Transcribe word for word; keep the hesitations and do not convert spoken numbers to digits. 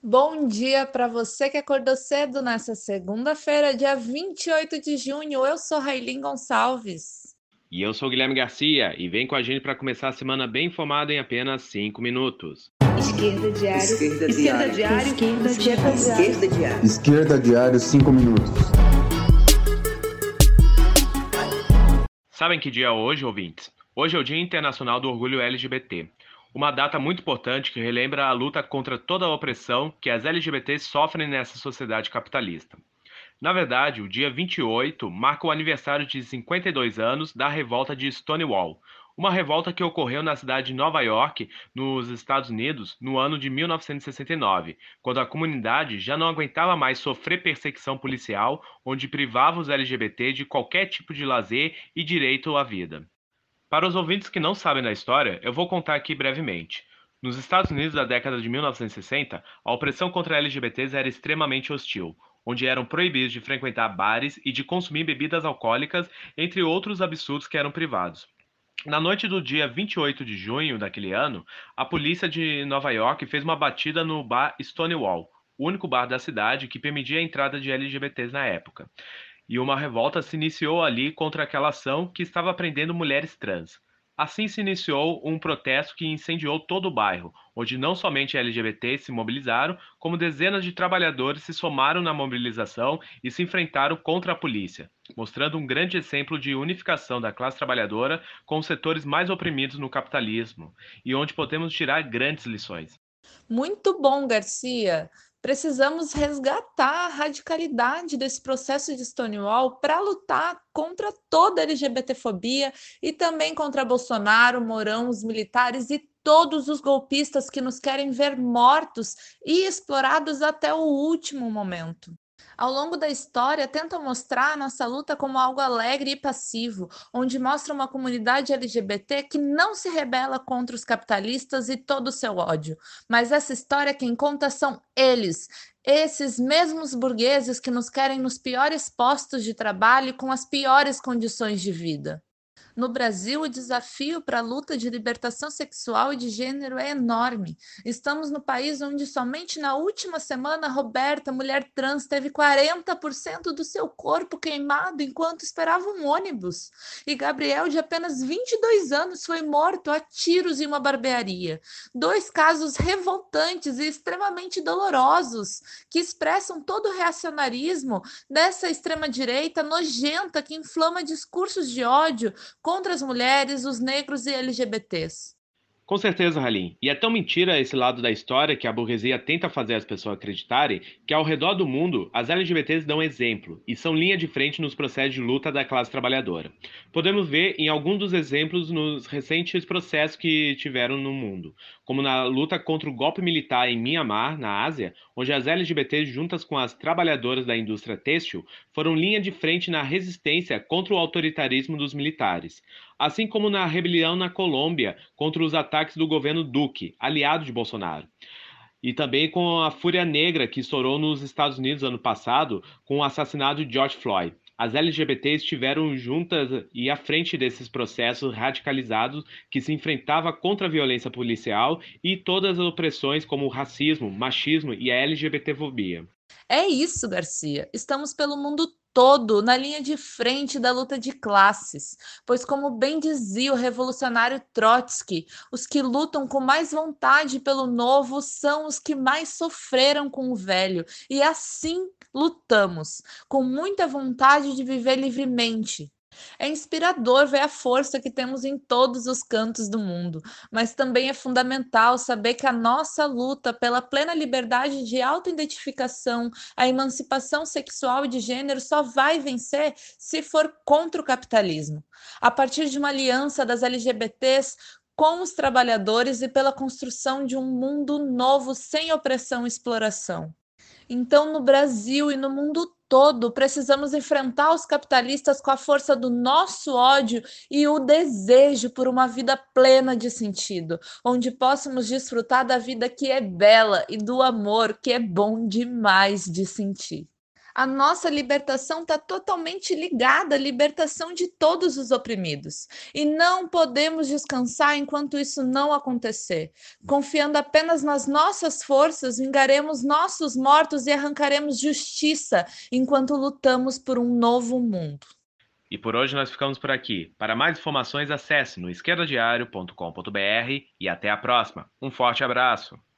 Bom dia para você que acordou cedo nessa segunda-feira, dia vinte e oito de junho. Eu sou Railin Gonçalves. E eu sou o Guilherme Garcia e vem com a gente para começar a semana bem informado em apenas cinco minutos. Esquerda Diário. Esquerda Esquerda Diário. Diário. Esquerda Diário. Esquerda Diário. Esquerda Diário, cinco minutos. Sabem que dia é hoje, ouvintes? Hoje é o Dia Internacional do Orgulho L G B T. Uma data muito importante que relembra a luta contra toda a opressão que as L G B Ts sofrem nessa sociedade capitalista. Na verdade, o dia vinte e oito marca o aniversário de cinquenta e dois anos da revolta de Stonewall, uma revolta que ocorreu na cidade de Nova York, nos Estados Unidos, no ano de mil novecentos e sessenta e nove, quando a comunidade já não aguentava mais sofrer perseguição policial, onde privava os L G B T de qualquer tipo de lazer e direito à vida. Para os ouvintes que não sabem da história, eu vou contar aqui brevemente. Nos Estados Unidos da década de mil novecentos e sessenta, a opressão contra L G B Ts era extremamente hostil, onde eram proibidos de frequentar bares e de consumir bebidas alcoólicas, entre outros absurdos que eram privados. Na noite do dia vinte e oito de junho daquele ano, a polícia de Nova York fez uma batida no bar Stonewall, o único bar da cidade que permitia a entrada de L G B Ts na época. E uma revolta se iniciou ali contra aquela ação que estava prendendo mulheres trans. Assim se iniciou um protesto que incendiou todo o bairro, onde não somente L G B Ts se mobilizaram, como dezenas de trabalhadores se somaram na mobilização e se enfrentaram contra a polícia, mostrando um grande exemplo de unificação da classe trabalhadora com os setores mais oprimidos no capitalismo, e onde podemos tirar grandes lições. Muito bom, Garcia. Precisamos resgatar a radicalidade desse processo de Stonewall para lutar contra toda a LGBTfobia e também contra Bolsonaro, Mourão, os militares e todos os golpistas que nos querem ver mortos e explorados até o último momento. Ao longo da história, tenta mostrar a nossa luta como algo alegre e passivo, onde mostra uma comunidade L G B T que não se rebela contra os capitalistas e todo o seu ódio. Mas essa história quem conta são eles, esses mesmos burgueses que nos querem nos piores postos de trabalho e com as piores condições de vida. No Brasil, o desafio para a luta de libertação sexual e de gênero é enorme. Estamos no país onde somente na última semana Roberta, mulher trans, teve quarenta por cento do seu corpo queimado enquanto esperava um ônibus. E Gabriel, de apenas vinte e dois anos, foi morto a tiros em uma barbearia. Dois casos revoltantes e extremamente dolorosos que expressam todo o reacionarismo dessa extrema-direita nojenta que inflama discursos de ódio contra as mulheres, os negros e L G B Ts. Com certeza, Halim. E é tão mentira esse lado da história que a burguesia tenta fazer as pessoas acreditarem que ao redor do mundo as L G B Ts dão exemplo e são linha de frente nos processos de luta da classe trabalhadora. Podemos ver em alguns dos exemplos nos recentes processos que tiveram no mundo, como na luta contra o golpe militar em Myanmar, na Ásia, onde as L G B Ts juntas com as trabalhadoras da indústria têxtil foram linha de frente na resistência contra o autoritarismo dos militares. Assim como na rebelião na Colômbia contra os ataques do governo Duque, aliado de Bolsonaro. E também com a Fúria Negra que estourou nos Estados Unidos ano passado com o assassinato de George Floyd. As L G B Ts estiveram juntas e à frente desses processos radicalizados que se enfrentava contra a violência policial e todas as opressões como o racismo, machismo e a LGBTfobia. É isso, Garcia. Estamos pelo mundo todo na linha de frente da luta de classes, pois, como bem dizia o revolucionário Trotsky, os que lutam com mais vontade pelo novo são os que mais sofreram com o velho, e assim lutamos, com muita vontade de viver livremente. É inspirador ver a força que temos em todos os cantos do mundo, mas também é fundamental saber que a nossa luta pela plena liberdade de autoidentificação, a emancipação sexual e de gênero só vai vencer se for contra o capitalismo. A partir de uma aliança das L G B Ts com os trabalhadores e pela construção de um mundo novo sem opressão e exploração. Então, no Brasil e no mundo todo, precisamos enfrentar os capitalistas com a força do nosso ódio e o desejo por uma vida plena de sentido, onde possamos desfrutar da vida que é bela e do amor que é bom demais de sentir. A nossa libertação está totalmente ligada à libertação de todos os oprimidos. E não podemos descansar enquanto isso não acontecer. Confiando apenas nas nossas forças, vingaremos nossos mortos e arrancaremos justiça enquanto lutamos por um novo mundo. E por hoje nós ficamos por aqui. Para mais informações, acesse no esquerda diário ponto com ponto b r e até a próxima. Um forte abraço!